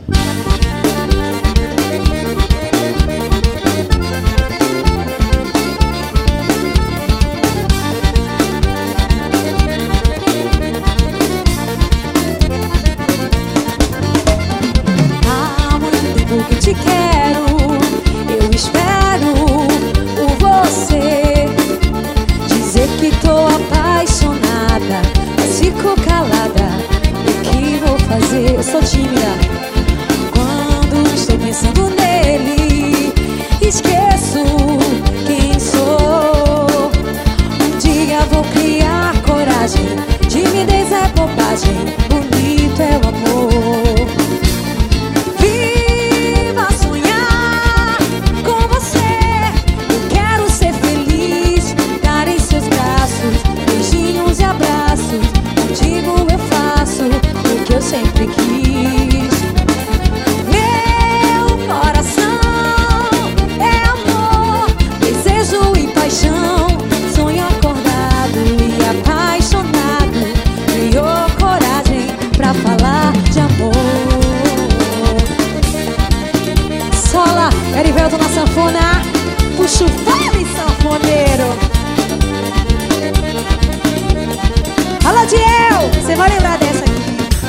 Que te quero, eu espero por você. Dizer que tô apaixonada, mas fico calada. O que vou fazer? Eu sou tímida. Quando estou pensando nele, esqueço quem sou. Um dia vou criar coragem. Timidez é bobagem, bonito é o amor. Eu sempre quis. Meu coração é amor, desejo e paixão. Sonho acordado e apaixonado. Criou coragem pra falar de amor. Sola, Erivelto na sanfona. Puxa o vale, sanfoneiro. Fala, Diel, você vai lembrar dessa aqui.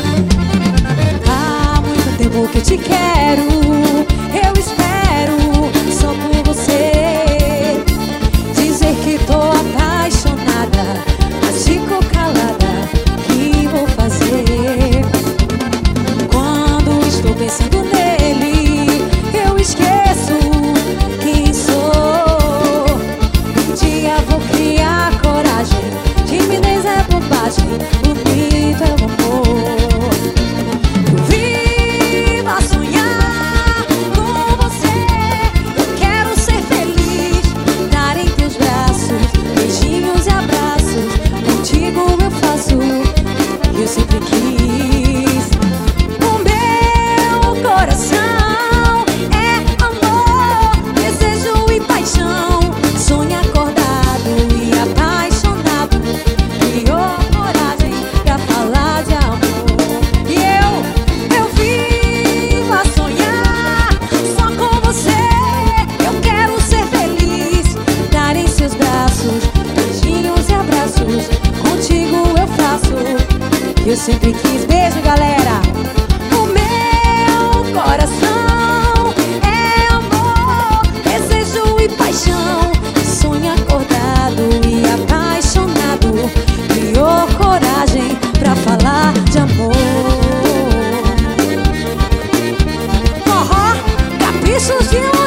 Que eu te quero, eu espero só por você. Dizer que tô apaixonada, mas fico calada. O que vou fazer? Quando estou pensando nele, eu esqueço quem sou. Um dia vou criar coragem. Timidez é bobagem, bonito é o amor. Eu sempre quis. O meu coração é amor, desejo e paixão. Sonho acordado e apaixonado. Criou coragem pra falar de amor. E eu vivo a sonhar só com você. Eu quero ser feliz, dar em seus braços beijinhos e abraços. Contigo eu faço. Eu sempre quis. Beijo, galera. O meu coração é amor, desejo e paixão. Sonho acordado e apaixonado. Criou coragem pra falar de amor. Forró, caprichos de